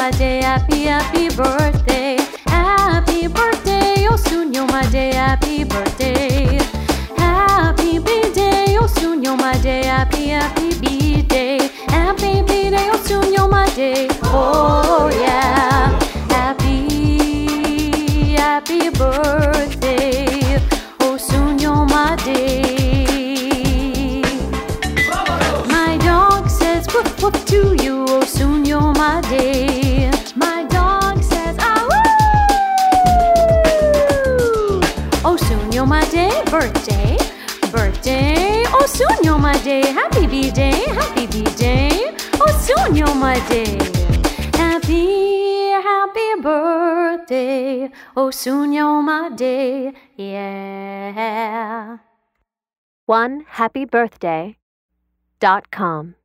my day, happy, happy birthday. Happy birthday, oh soon you're my day, happy birthday. Happy B-day, oh soon you're my day, happy, happy B-day. Happy B-day, oh soon you're my day, oh yeah. Happy, happy birthday, oh soon you're my day. My dog says whoop whoop to you, oh soon you're my day. My dog says ah woo. Oh soon you're my day, birthday, birthday. Oh soon you're my day, happy B-day, happy B-day. Oh soon you're my day, happy, happy birthday. Oh soon you're my day, yeah. OneHappyBirthday.com